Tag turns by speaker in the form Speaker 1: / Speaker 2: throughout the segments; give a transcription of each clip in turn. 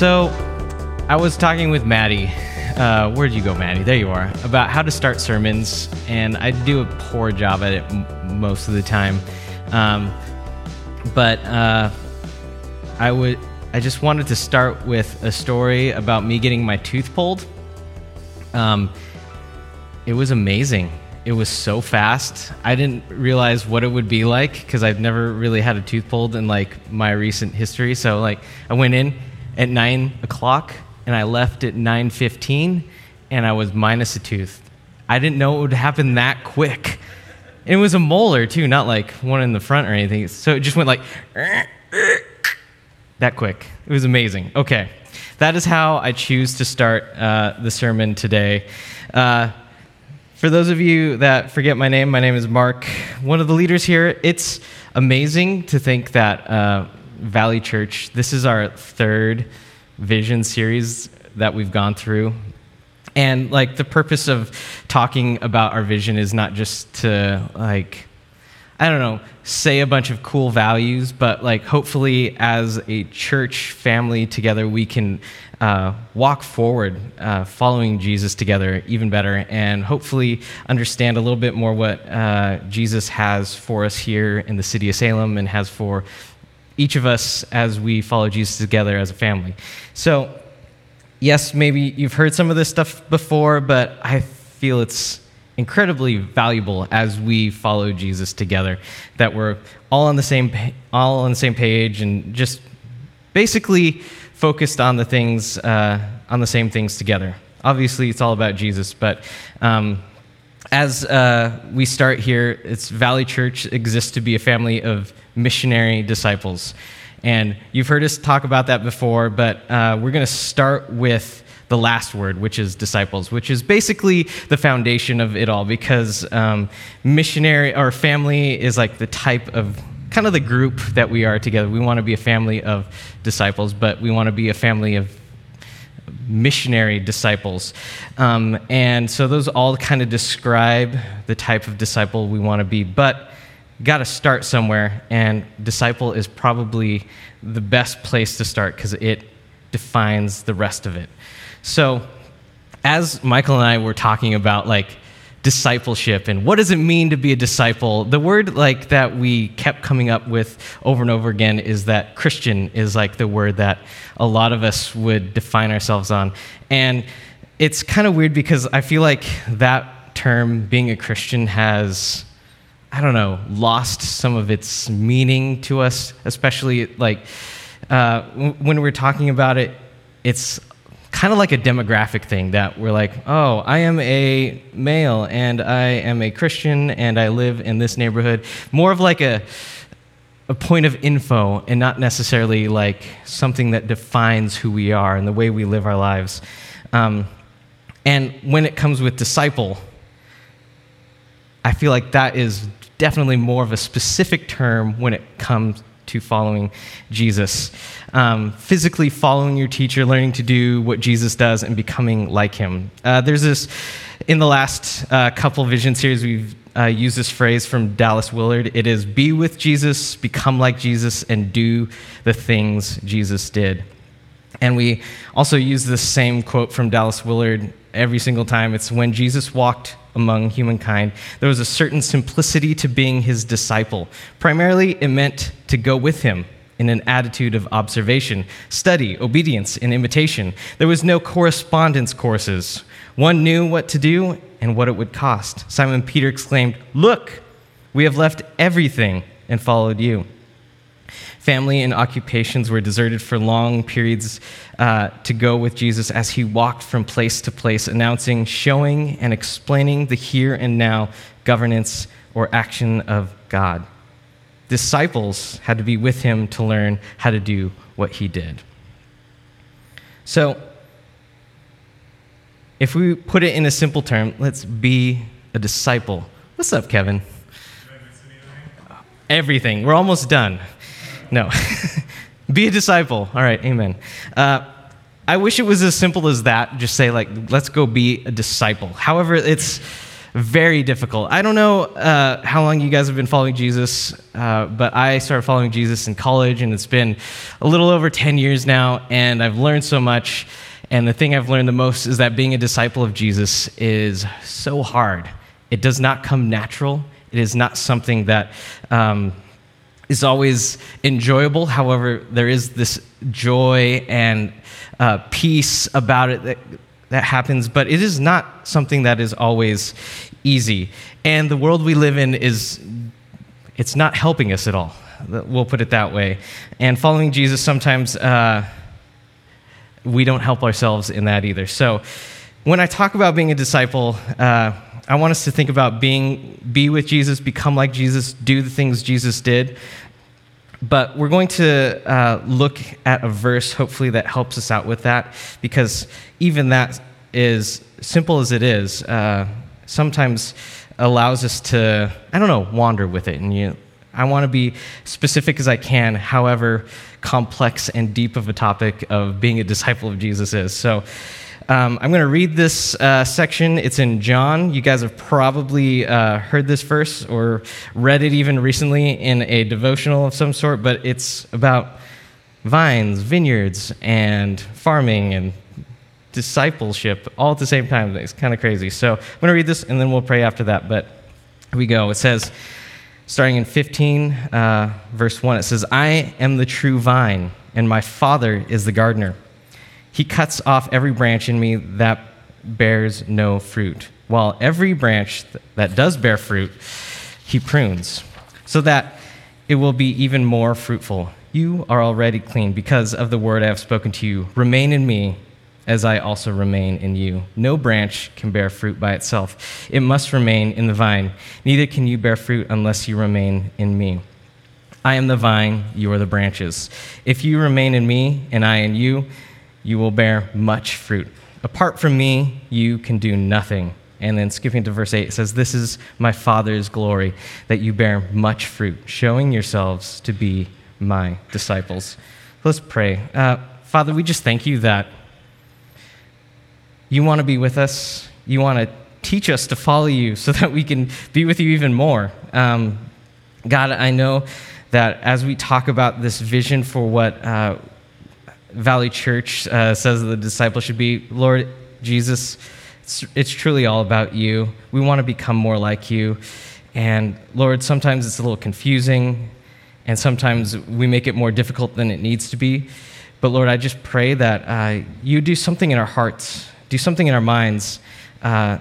Speaker 1: So, I was talking with Maddie. Where'd you go, Maddie? There you are. About how to start sermons, and I do a poor job at it most of the time. But I just wanted to start with a story about me getting my tooth pulled. It was amazing. It was so fast. I didn't realize what it would be like because I've never really had a tooth pulled in like my recent history. So I went in at 9 o'clock and I left at 9:15 and I was minus a tooth. I didn't know it would happen that quick. And it was a molar too, not like one in the front or anything. So it just went like that quick. It was amazing. Okay, that is how I choose to start the sermon today. For those of you that forget my name is Mark, one of the leaders here. It's amazing to think that Valley Church, this is our third vision series that we've gone through. And like the purpose of talking about our vision is not just to say a bunch of cool values, but like hopefully as a church family together, we can walk forward following Jesus together even better and hopefully understand a little bit more what Jesus has for us here in the city of Salem and has for each of us as we follow Jesus together as a family. So, yes, maybe you've heard some of this stuff before, but I feel it's incredibly valuable as we follow Jesus together, that we're all on the same page and just basically focused on the things, on the same things together. Obviously, it's all about Jesus, but as we start here, it's Valley Church exists to be a family of missionary disciples. And you've heard us talk about that before, but we're going to start with the last word, which is disciples, which is basically the foundation of it all, because missionary or family is like the type of kind of the group that we are together. We want to be a family of disciples, but we want to be a family of missionary disciples. And so those all kind of describe the type of disciple we want to be, but got to start somewhere, and disciple is probably the best place to start because it defines the rest of it. So as Michael and I were talking about like discipleship and what does it mean to be a disciple, the word like that we kept coming up with over and over again is that Christian is like the word that a lot of us would define ourselves on. And it's kind of weird because I feel like that term, being a Christian, has, lost some of its meaning to us, especially like when we're talking about it, it's kind of like a demographic thing that we're like, oh, I am a male and I am a Christian and I live in this neighborhood. More of like a point of info and not necessarily like something that defines who we are and the way we live our lives. And when it comes with disciple, I feel like that is definitely more of a specific term when it comes to following Jesus. Physically following your teacher, learning to do what Jesus does, and becoming like him. There's this, in the last couple vision series, we've used this phrase from Dallas Willard. It is, be with Jesus, become like Jesus, and do the things Jesus did. And we also use this same quote from Dallas Willard every single time. It's, when Jesus walked among humankind, there was a certain simplicity to being his disciple. Primarily, it meant to go with him in an attitude of observation, study, obedience, and imitation. There was no correspondence courses. One knew what to do and what it would cost. Simon Peter exclaimed, "Look, we have left everything and followed you." Family and occupations were deserted for long periods to go with Jesus as he walked from place to place, announcing, showing, and explaining the here and now governance or action of God. Disciples had to be with him to learn how to do what he did. So, if we put it in a simple term, let's be a disciple. What's up, Kevin? Everything. We're almost done. No. Be a disciple. All right, amen. I wish it was as simple as that. Just say, like, let's go be a disciple. However, it's very difficult. I don't know how long you guys have been following Jesus, but I started following Jesus in college, and it's been a little over 10 years now, and I've learned so much. And the thing I've learned the most is that being a disciple of Jesus is so hard. It does not come natural. It is not something that is always enjoyable. However, there is this joy and peace about it that happens, but it is not something that is always easy. And the world we live in it's not helping us at all. We'll put it that way. And following Jesus, sometimes we don't help ourselves in that either. So when I talk about being a disciple, I want us to think about be with Jesus, become like Jesus, do the things Jesus did. But we're going to look at a verse, hopefully, that helps us out with that, because even that is, simple as it is, sometimes allows us to, wander with it. And I want to be specific as I can, however complex and deep of a topic of being a disciple of Jesus is. So I'm going to read this section. It's in John. You guys have probably heard this verse or read it even recently in a devotional of some sort, but it's about vines, vineyards, and farming and discipleship all at the same time. It's kind of crazy. So I'm going to read this, and then we'll pray after that. But here we go. It says, starting in 15, verse 1, it says, "I am the true vine, and my Father is the gardener. He cuts off every branch in me that bears no fruit, while every branch that does bear fruit, he prunes, so that it will be even more fruitful. You are already clean because of the word I have spoken to you. Remain in me, as I also remain in you. No branch can bear fruit by itself. It must remain in the vine. Neither can you bear fruit unless you remain in me. I am the vine, you are the branches. If you remain in me, and I in you, you will bear much fruit. Apart from me, you can do nothing." And then skipping to verse 8, it says, "This is my Father's glory, that you bear much fruit, showing yourselves to be my disciples." Let's pray. Father, we just thank you that you want to be with us. You want to teach us to follow you so that we can be with you even more. God, I know that as we talk about this vision for what Valley Church says the disciple should be, Lord Jesus, it's truly all about you. We want to become more like you. And Lord, sometimes it's a little confusing, and sometimes we make it more difficult than it needs to be. But Lord, I just pray that you do something in our hearts, do something in our minds, God,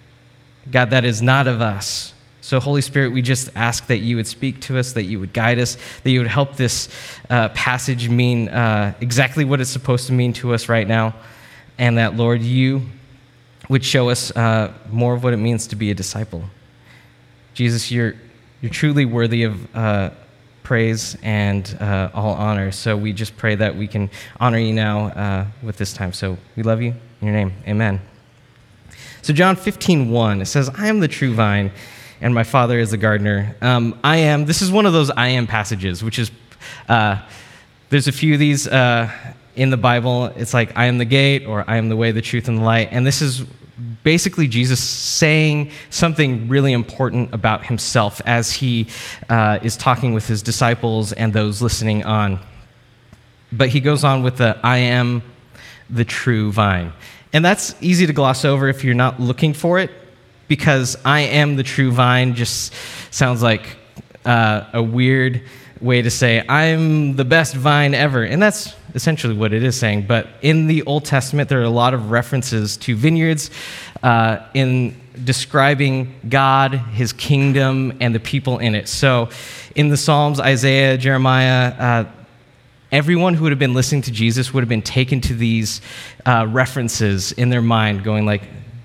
Speaker 1: that is not of us. So Holy Spirit, we just ask that you would speak to us, that you would guide us, that you would help this passage mean exactly what it's supposed to mean to us right now, and that, Lord, you would show us more of what it means to be a disciple. Jesus, you're truly worthy of praise and all honor, so we just pray that we can honor you now with this time. So we love you. In your name, amen. So John 15:1, it says, "I am the true vine, and my Father is the gardener." This is one of those I am passages, which is, there's a few of these in the Bible. It's like, I am the gate, or I am the way, the truth, and the light. And this is basically Jesus saying something really important about himself as he is talking with his disciples and those listening on. But he goes on with the, "I am the true vine." And that's easy to gloss over if you're not looking for it, because "I am the true vine" just sounds like a weird way to say, I'm the best vine ever. And that's essentially what it is saying. But in the Old Testament, there are a lot of references to vineyards in describing God, his kingdom, and the people in it. So in the Psalms, Isaiah, Jeremiah, everyone who would have been listening to Jesus would have been taken to these references in their mind, going like,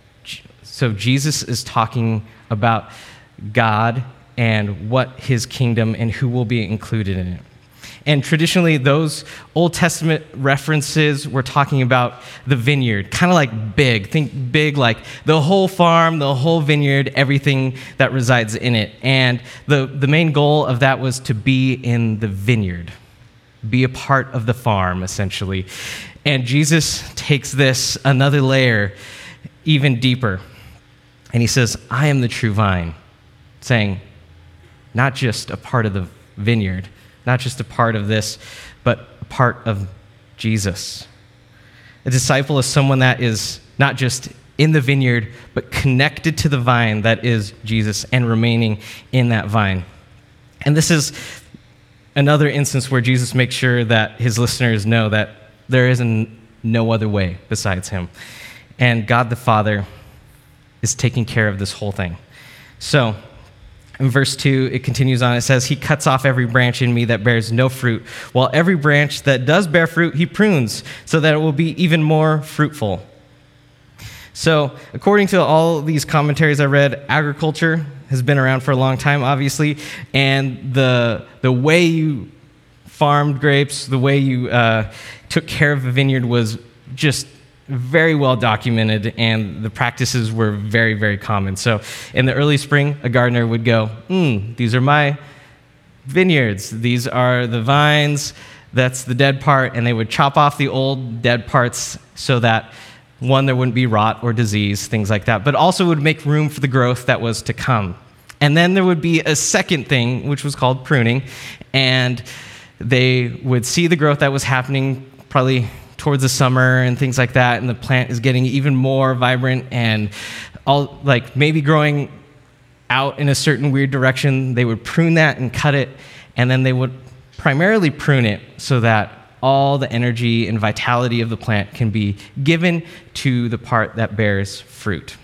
Speaker 1: so Jesus is talking about God and what his kingdom and who will be included in it. And traditionally, those Old Testament references were talking about the vineyard, kind of like big. Think big, like the whole farm, the whole vineyard, everything that resides in it. And the main goal of that was to be in the vineyard, be a part of the farm, essentially. And Jesus takes this another layer, even deeper. And he says, I am the true vine, saying, not just a part of the vineyard, not just a part of this, but a part of Jesus. A disciple is someone that is not just in the vineyard, but connected to the vine that is Jesus and remaining in that vine. And this is another instance where Jesus makes sure that his listeners know that there is no other way besides him. And God the Father is taking care of this whole thing. So in verse 2, it continues on. It says, he cuts off every branch in me that bears no fruit, while every branch that does bear fruit, he prunes, so that it will be even more fruitful. So according to all these commentaries I read, agriculture has been around for a long time, obviously, and the way you farmed grapes, the way you took care of a vineyard was just very well documented, and the practices were very, very common. So in the early spring, a gardener would go, these are my vineyards. These are the vines. That's the dead part. And they would chop off the old dead parts so that, one, there wouldn't be rot or disease, things like that, but also would make room for the growth that was to come. And then there would be a second thing, which was called pruning, and they would see the growth that was happening probably towards the summer and things like that, and the plant is getting even more vibrant and all like maybe growing out in a certain weird direction. They would prune that and cut it, and then they would primarily prune it so that all the energy and vitality of the plant can be given to the part that bears fruit.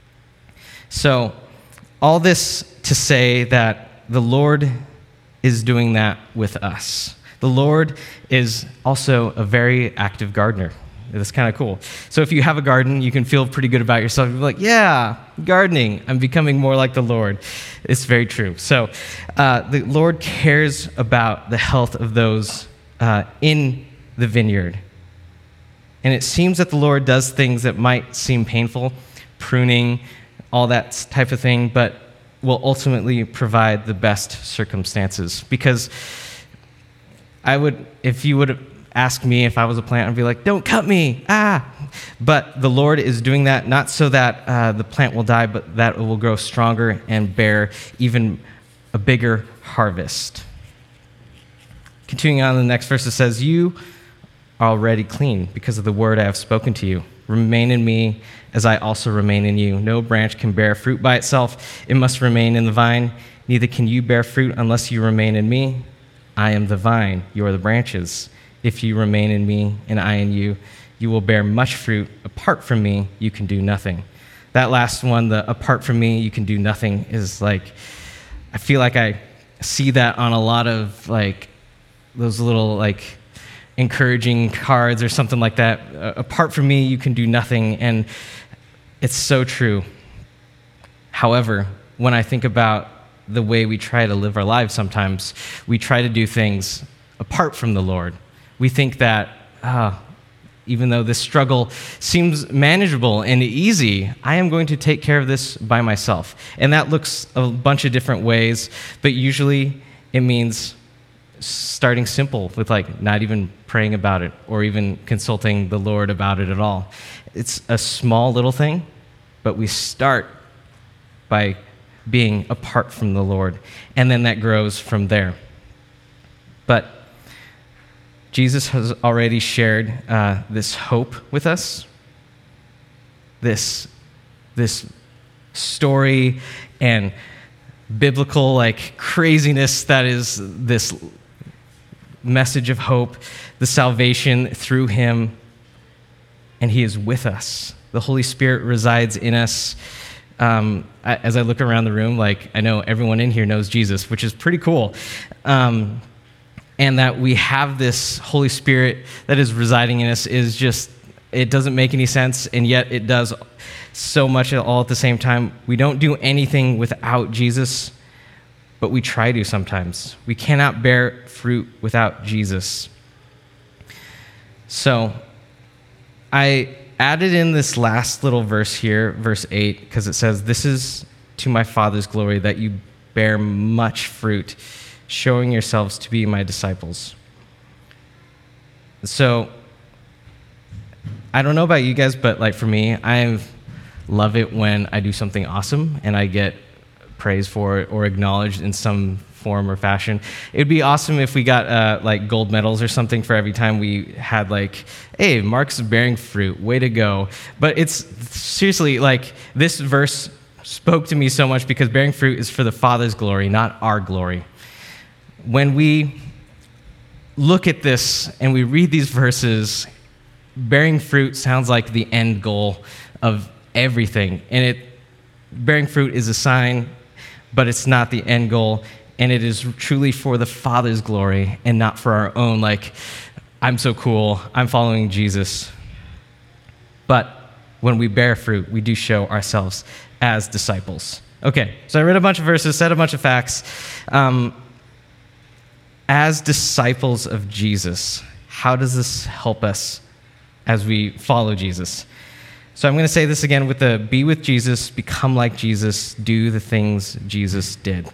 Speaker 1: So all this to say that the Lord is doing that with us. The Lord is also a very active gardener. That's kind of cool. So if you have a garden, you can feel pretty good about yourself. You're like, yeah, gardening. I'm becoming more like the Lord. It's very true. So the Lord cares about the health of those in the vineyard. And it seems that the Lord does things that might seem painful, pruning, all that type of thing, but will ultimately provide the best circumstances. Because if you would ask me if I was a plant, I'd be like, don't cut me, But the Lord is doing that not so that the plant will die, but that it will grow stronger and bear even a bigger harvest. Continuing on in the next verse, it says, you are already clean because of the word I have spoken to you. Remain in me as I also remain in you. No branch can bear fruit by itself. It must remain in the vine. Neither can you bear fruit unless you remain in me. I am the vine, you are the branches. If you remain in me and I in you, you will bear much fruit. Apart from me, you can do nothing. That last one, the apart from me, you can do nothing, is like, I feel like I see that on a lot of like those little like encouraging cards or something like that. Apart from me, you can do nothing. And it's so true. However, when I think about the way we try to live our lives sometimes, we try to do things apart from the Lord. We think that, even though this struggle seems manageable and easy, I am going to take care of this by myself. And that looks a bunch of different ways, but usually it means starting simple with like not even praying about it or even consulting the Lord about it at all. It's a small little thing, but we start by being apart from the Lord, and then that grows from there. But Jesus has already shared this hope with us, this story and biblical like craziness that is this message of hope, the salvation through him, and he is with us. The Holy Spirit resides in us. As I look around the room, like I know everyone in here knows Jesus, which is pretty cool. And that we have this Holy Spirit that is residing in us is just, it doesn't make any sense, and yet it does so much all at the same time. We don't do anything without Jesus, but we try to sometimes. We cannot bear fruit without Jesus. So I added in this last little verse here, verse 8, because it says, "This is to my Father's glory that you bear much fruit, showing yourselves to be my disciples." So I don't know about you guys, but like for me, love it when I do something awesome and I get praise for it or acknowledged in some form or fashion. It would be awesome if we got like gold medals or something for every time we had like, hey, Mark's bearing fruit, way to go. But it's seriously like this verse spoke to me so much because bearing fruit is for the Father's glory, not our glory. When we look at this and we read these verses, bearing fruit sounds like the end goal of everything. And bearing fruit is a sign, but it's not the end goal. And it is truly for the Father's glory and not for our own, like, I'm so cool, I'm following Jesus. But when we bear fruit, we do show ourselves as disciples. Okay, so I read a bunch of verses, said a bunch of facts. As disciples of Jesus, how does this help us as we follow Jesus? So I'm going to say this again with the be with Jesus, become like Jesus, do the things Jesus did.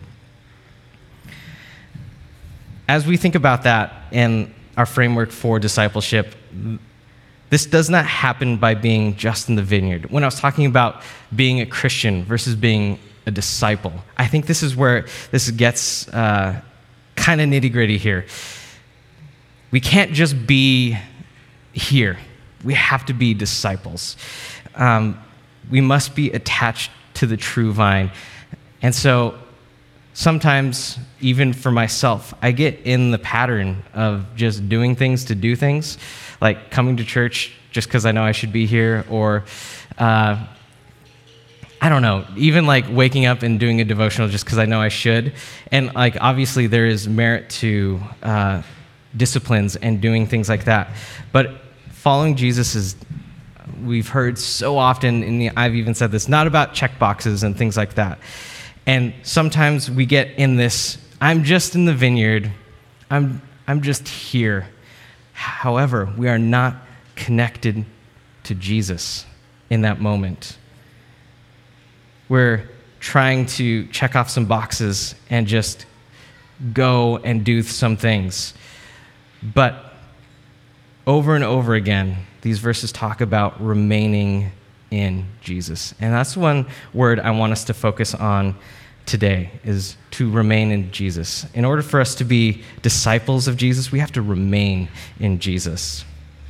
Speaker 1: As we think about that and our framework for discipleship, this does not happen by being just in the vineyard. When I was talking about being a Christian versus being a disciple, I think this is where this gets kind of nitty-gritty here. We can't just be here. We have to be disciples. We must be attached to the true vine. And so sometimes, even for myself, I get in the pattern of just doing things to do things, like coming to church just because I know I should be here, or I don't know, even like waking up and doing a devotional just because I know I should. And like obviously there is merit to disciplines and doing things like that. But following Jesus is, we've heard so often, and I've even said this, not about check boxes and things like that. And sometimes we get in this, I'm just in the vineyard, I'm just here. However, we are not connected to Jesus in that moment. We're trying to check off some boxes and just go and do some things. But over and over again, these verses talk about remaining in Jesus. And that's one word I want us to focus on today, is to remain in Jesus. In order for us to be disciples of Jesus, we have to remain in Jesus.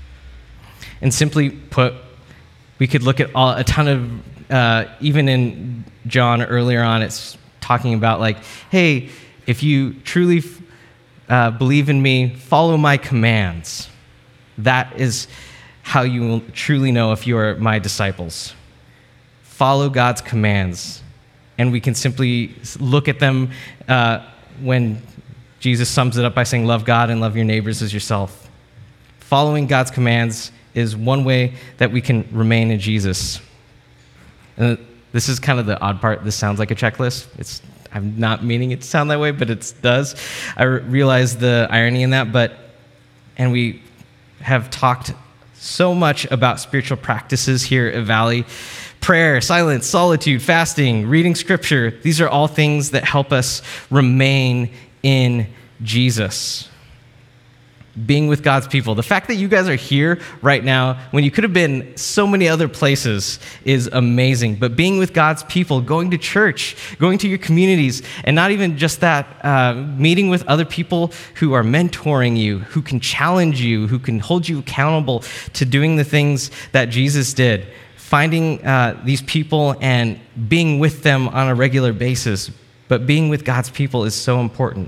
Speaker 1: And simply put, we could look at a ton of, even in John earlier on, it's talking about like, hey, if you truly believe in me, follow my commands. That is how you will truly know if you are my disciples. Follow God's commands. And we can simply look at them when Jesus sums it up by saying, love God and love your neighbors as yourself. Following God's commands is one way that we can remain in Jesus. And this is kind of the odd part. This sounds like a checklist. I'm not meaning it to sound that way, but it does. I realize the irony in that, and we have talked so much about spiritual practices here at Valley. Prayer, silence, solitude, fasting, reading scripture. These are all things that help us remain in Jesus. Being with God's people. The fact that you guys are here right now when you could have been so many other places is amazing. But being with God's people, going to church, going to your communities, and not even just that, meeting with other people who are mentoring you, who can challenge you, who can hold you accountable to doing the things that Jesus did. Finding these people and being with them on a regular basis. But being with God's people is so important.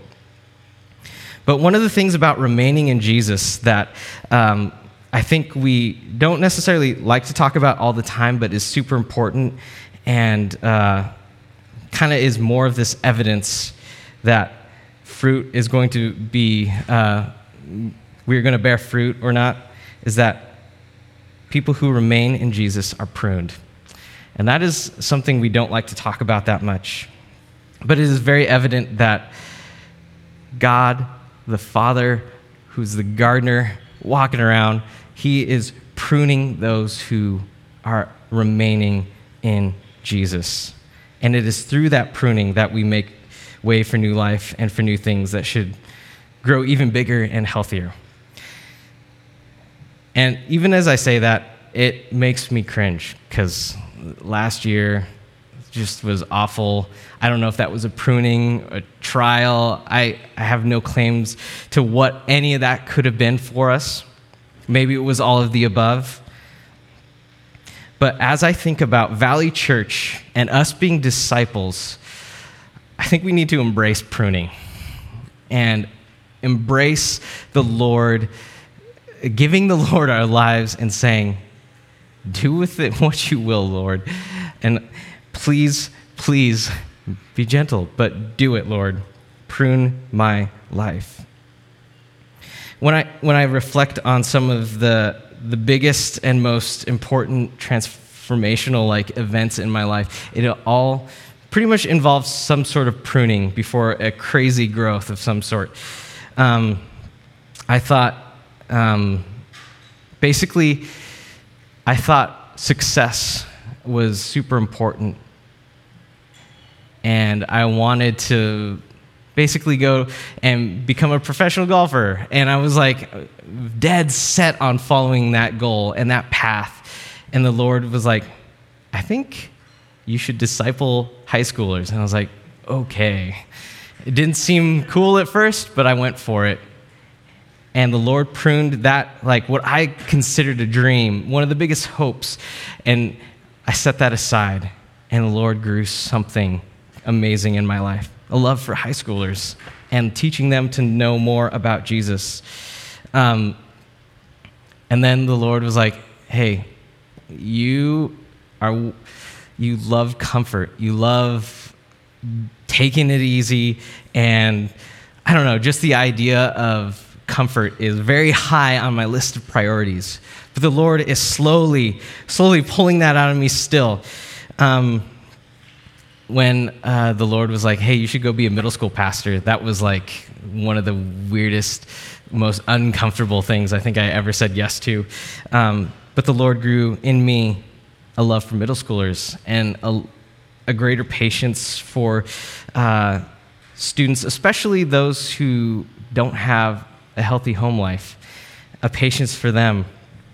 Speaker 1: But one of the things about remaining in Jesus that I think we don't necessarily like to talk about all the time, but is super important and kind of is more of this evidence that fruit is going to be, we're going to bear fruit or not, is that people who remain in Jesus are pruned. And that is something we don't like to talk about that much. But it is very evident that God, the Father, who's the gardener walking around, he is pruning those who are remaining in Jesus. And it is through that pruning that we make way for new life and for new things that should grow even bigger and healthier. And even as I say that, it makes me cringe because last year just was awful. I don't know if that was a pruning, a trial. I have no claims to what any of that could have been for us. Maybe it was all of the above. But as I think about Valley Church and us being disciples, I think we need to embrace pruning and embrace the Lord, giving the Lord our lives and saying, do with it what you will, Lord. And please, please be gentle, but do it, Lord. Prune my life. When I reflect on some of the biggest and most important transformational events in my life, it all pretty much involves some sort of pruning before a crazy growth of some sort. I thought success was super important. And I wanted to basically go and become a professional golfer. And I was dead set on following that goal and that path. And the Lord was like, I think you should disciple high schoolers. And I was like, okay. It didn't seem cool at first, but I went for it. And the Lord pruned that, what I considered a dream, one of the biggest hopes. And I set that aside. And the Lord grew something amazing in my life, a love for high schoolers and teaching them to know more about Jesus. And then the Lord was like, hey, you love comfort. You love taking it easy. And I don't know, just the idea of comfort is very high on my list of priorities. But the Lord is slowly pulling that out of me still. When the Lord was like, hey, you should go be a middle school pastor, that was one of the weirdest, most uncomfortable things I think I ever said yes to. But the Lord grew in me a love for middle schoolers and a greater patience for students, especially those who don't have a healthy home life, a patience for them.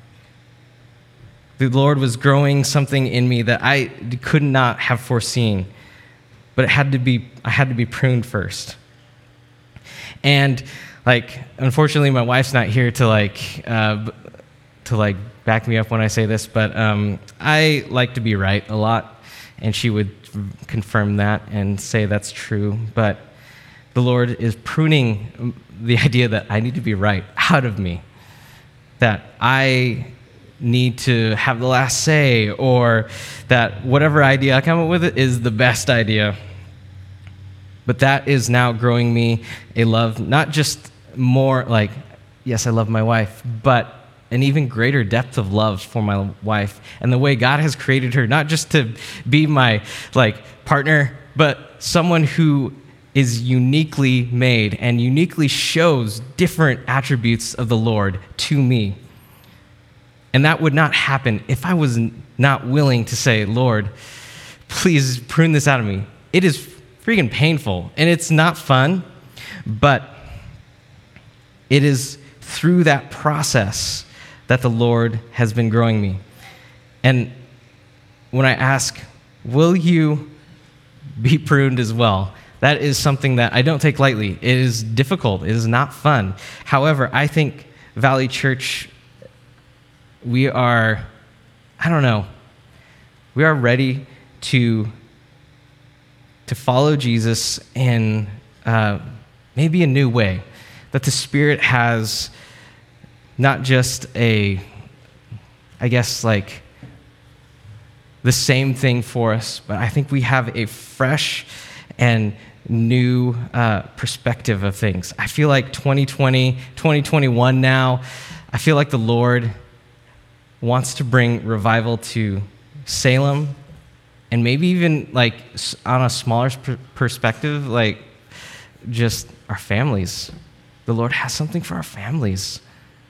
Speaker 1: The Lord was growing something in me that I could not have foreseen. But I had to be pruned first. And unfortunately, my wife's not here to back me up when I say this, but I like to be right a lot, and she would confirm that and say that's true. But the Lord is pruning the idea that I need to be right out of me, that I need to have the last say, or that whatever idea I come up with is the best idea. But that is now growing me a love, not just more yes, I love my wife, but an even greater depth of love for my wife and the way God has created her, not just to be my partner, but someone who is uniquely made and uniquely shows different attributes of the Lord to me. And that would not happen if I was not willing to say, Lord, please prune this out of me. It is freaking painful, and it's not fun, but it is through that process that the Lord has been growing me. And when I ask, will you be pruned as well? That is something that I don't take lightly. It is difficult. It is not fun. However, I think Valley Church, we are ready to follow Jesus in maybe a new way, that the Spirit has not just the same thing for us, but I think we have a fresh and new perspective of things. I feel like 2020, 2021 now, I feel like the Lord wants to bring revival to Salem, and maybe even on a smaller perspective, just our families. The Lord has something for our families.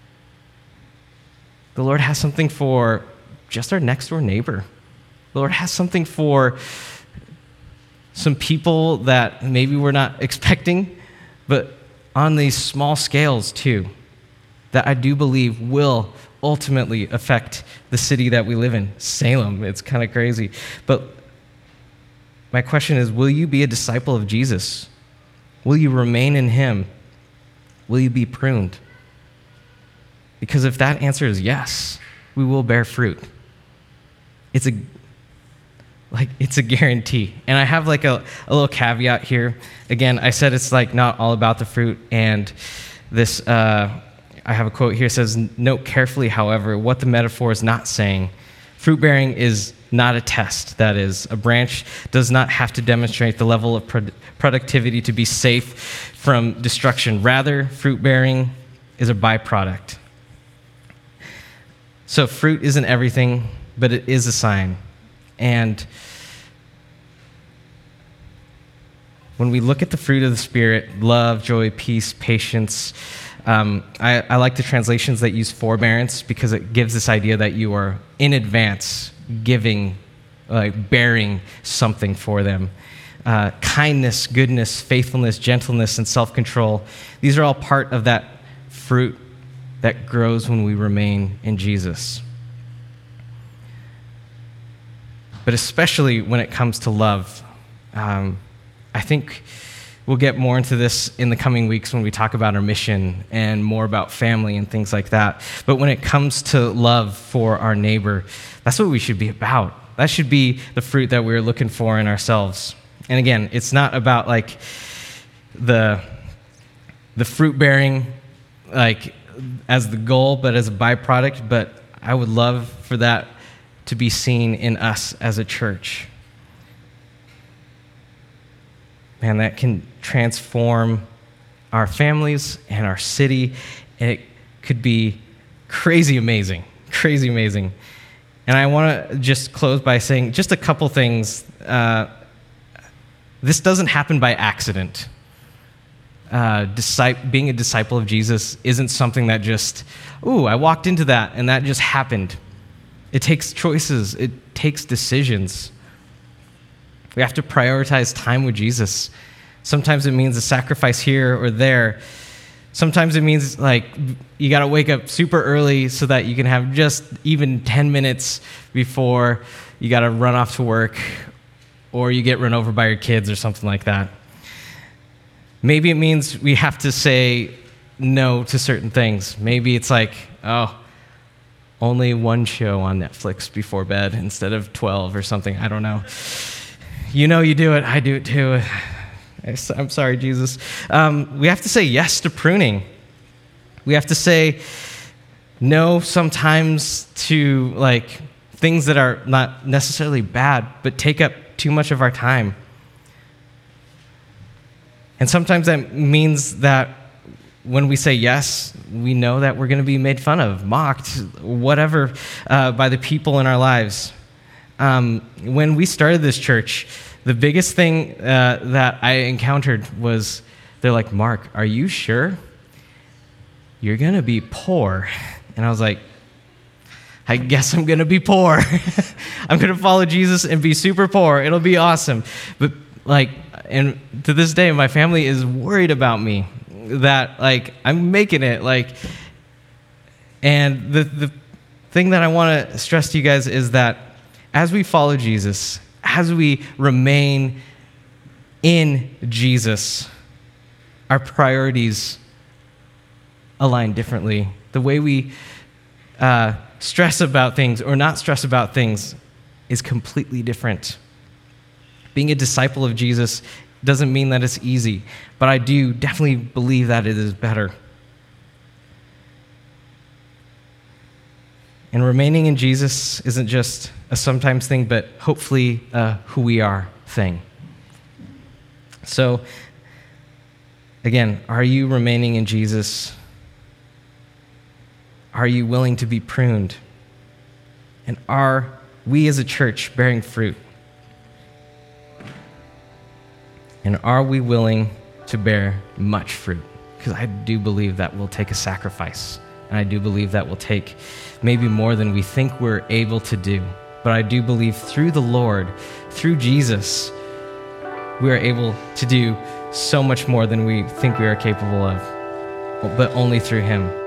Speaker 1: The Lord has something for just our next door neighbor. The Lord has something for some people that maybe we're not expecting, but on these small scales too, that I do believe will ultimately affect the city that we live in, Salem. It's kind of crazy. But my question is, will you be a disciple of Jesus? Will you remain in him? Will you be pruned? Because if that answer is yes, we will bear fruit. It's a guarantee. And I have like a little caveat here. Again, I said it's like not all about the fruit. And this, I have a quote here. It says, note carefully, however, what the metaphor is not saying. Fruit bearing is not a test. That is, a branch does not have to demonstrate the level of productivity to be safe from destruction. Rather, fruit bearing is a byproduct. So fruit isn't everything, but it is a sign. And when we look at the fruit of the Spirit, love, joy, peace, patience, I like the translations that use forbearance because it gives this idea that you are in advance giving, like bearing something for them. Kindness, goodness, faithfulness, gentleness, and self-control. These are all part of that fruit that grows when we remain in Jesus. But especially when it comes to love, I think we'll get more into this in the coming weeks when we talk about our mission and more about family and things like that. But when it comes to love for our neighbor, that's what we should be about. That should be the fruit that we're looking for in ourselves. And again, it's not about like the fruit bearing like as the goal, but as a byproduct. But I would love for that to be seen in us as a church. Man, that can transform our families and our city. And it could be crazy amazing. And I want to just close by saying just a couple things. This doesn't happen by accident. Being a disciple of Jesus isn't something that just, I walked into that and that just happened. It takes choices. It takes decisions. We have to prioritize time with Jesus. Sometimes it means a sacrifice here or there. Sometimes it means like you got to wake up super early so that you can have just even 10 minutes before you got to run off to work or you get run over by your kids or something like that. Maybe it means we have to say no to certain things. Maybe it's like, only one show on Netflix before bed instead of 12 or something. I don't know. You know you do it. I do it too. I'm sorry, Jesus. We have to say yes to pruning. We have to say no sometimes to like things that are not necessarily bad, but take up too much of our time. And sometimes that means that when we say yes, we know that we're going to be made fun of, mocked, whatever, by the people in our lives. When we started this church, the biggest thing that I encountered was they're like, Mark, are you sure? You're going to be poor. And I was like, I guess I'm going to be poor. I'm going to follow Jesus and be super poor. It'll be awesome. But and to this day, my family is worried about me that I'm making it and the thing that I want to stress to you guys is that as we follow Jesus, as we remain in Jesus, our priorities align differently. The way we stress about things or not stress about things is completely different. Being a disciple of Jesus doesn't mean that it's easy, but I do definitely believe that it is better. And remaining in Jesus isn't just a sometimes thing, but hopefully a who we are thing. So, again, are you remaining in Jesus? Are you willing to be pruned? And are we as a church bearing fruit? And are we willing to bear much fruit? Because I do believe that will take a sacrifice. And I do believe that will take maybe more than we think we're able to do. But I do believe through the Lord, through Jesus, we are able to do so much more than we think we are capable of, but only through him.